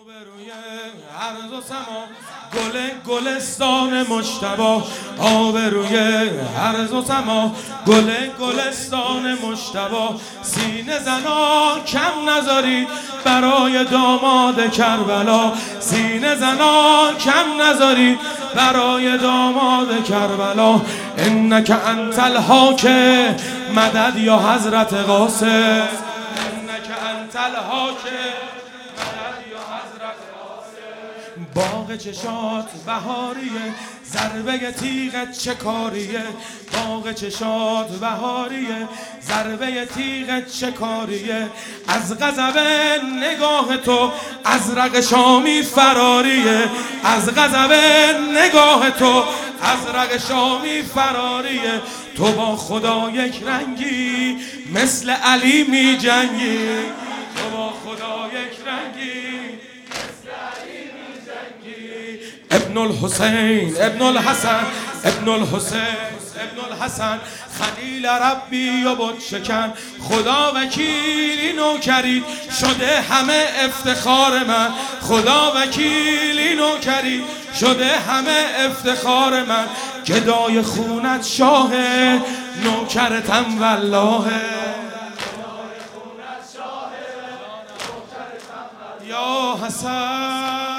آبروی عرض و سما گلستان مجتبی، آبروی عرض و سما گلستان مجتبی. سینه زنا کم نذاری برای داماد کربلا، سینه زنا کم نذاری برای داماد کربلا. انک انت الحاکم مدد یا حضرت قاسم، انک انت الحاکم باغ چشات بهاریه، ضربه تیغت چه کاریه. باغ چشات بهاریه، ضربه تیغت چه کاریه. از غضب نگاه تو ازرق شامی فراریه، از غضب نگاه تو ازرق شامی فراریه. تو با خدا یک رنگی مثل علی می جنگی، تو با خدا یک رنگی ابن الحسین ابن الحسن ابن الحسین ابن الحسن خلیل ربی و بت شکن. خدا وکیلی نوکری شده همه افتخار من، خدا وکیلی نوکری شده همه افتخار من. گدای خونت شاه نوکرتم والله، یا حسن